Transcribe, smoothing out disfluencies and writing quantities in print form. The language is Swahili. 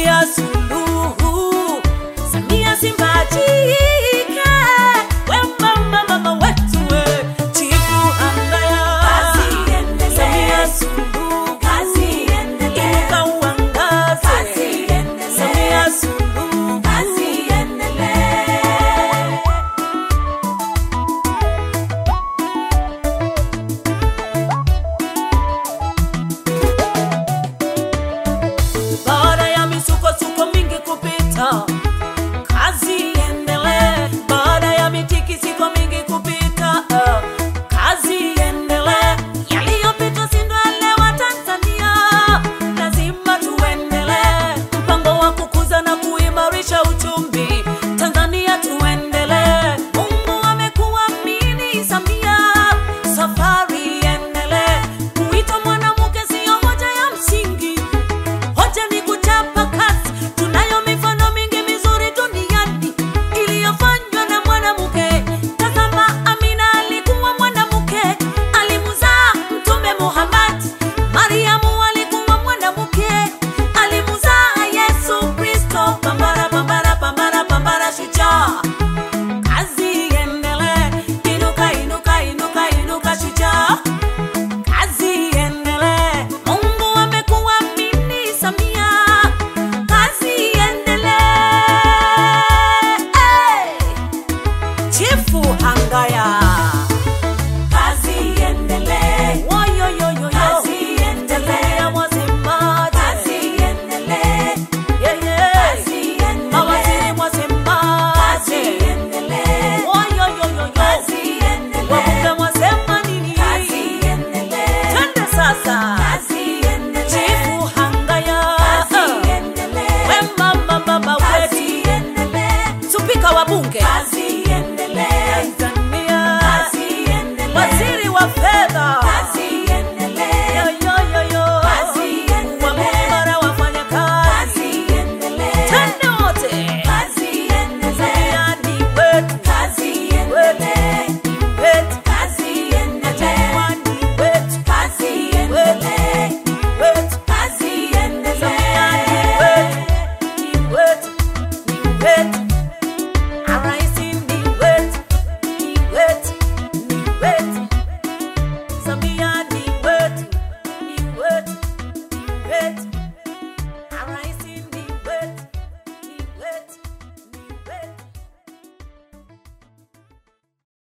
Samia Suluhu, Samia Simbachike, wema mama wetu we, Chifu Hangaya. Kazi endele, Samia Suluhu, kazi endele, inuka uangaze, kazi endele, Samia Suluhu, kazi endele. Baada ya misukosuko mingi kupita, kazi iendelee. Baada ya mitikisiko mingi kupita, kazi iendelee. Yaliyopita si ndwele wa Tanzania, lazima tuendelee. Mpango wa kukuza na kuimarisha uchumi Tanzania, tuendelee. Mungu amekuamini Samia, safari iendelee. Kuitwa mwanamke sio hoja ya msingi, hoja ni kuchapa kazi. Tunayo mifano mingi mizuri duniani iliyofanywa na mwanamke. Tazama, Amina alikuwa mwanamke, alimzaa Mtume Muhammad. Mariamu alikuwa mwanamke, alimzaa Yesu Kristo. Pambana, pambana, pambana, pambana, shujaa. Kazi iendelee. Inuka, inuka, inuka, inuka, shujaa. Kazi iendelee. Mungu amekuamini Samia, kazi iendelee. Chifu Hangaya, kazi iendelee. Woyoyoyoyo, kazi iendelee. Wasemaje? Kazi iendelee. Kazi iendelee. Mawaziri mwasemaje? Kazi iendelee. Woyoyoyoyo, kazi iendelee. Wabunge mwasema nini? Kazi iendelee. Twende sasa. Kazi iendelee. Chifu Hangaya, kazi iendelee. Wema mama wetu, kazi iendelee. Spika wa bunge,